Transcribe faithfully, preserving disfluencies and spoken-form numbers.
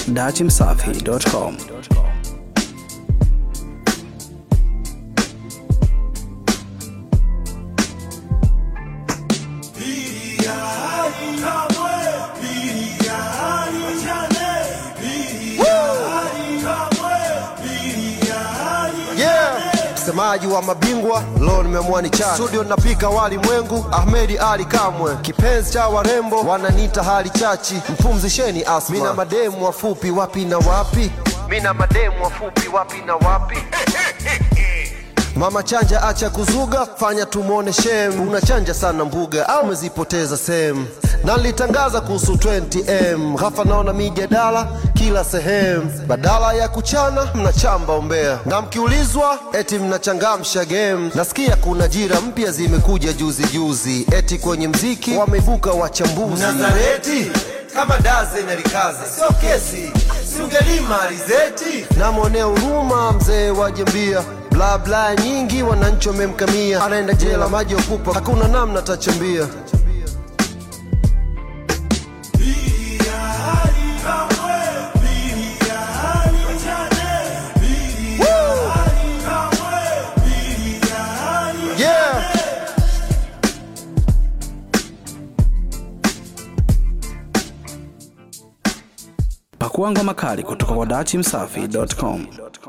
dati msafi dot com. Msemaji wa mabingwa, leo nimeamua ni chana. Studio napika wali mwengu, Ahmedi Ali Kamwe. Kipenzi cha warembo, wananiita hali chachi. Mpumzisheni asma. Mina mademu wafupi wapi na wapi. Mina mademu wafupi wapi na wapi. Mama chanja acha kuzuga, fanya tumone shame. Unachanja sana mbuga, au umezipoteza sehemu. Na nilitangaza kuhusu twenty M. Ghafla naona mijadala kila sehemu. Badala ya kuchana, mnachamba umbea. Na mkiulizwa, eti mnachangamsha game. Nasikia kuna jira mpya zimekuja juzi juzi. Eti kwenye mziki, wameibuka wachambuzi. Nazareti, kama daze na rikaze, sio kesi, siungelima alizeti. Na mwonea huruma mzee wajembia. Bla bla nyingi wananchi wamemkamia. Anaenda jela maji okupa, hakuna namna tachambia. Pakua ngoma kali kutoka kwa dati msafi dot com.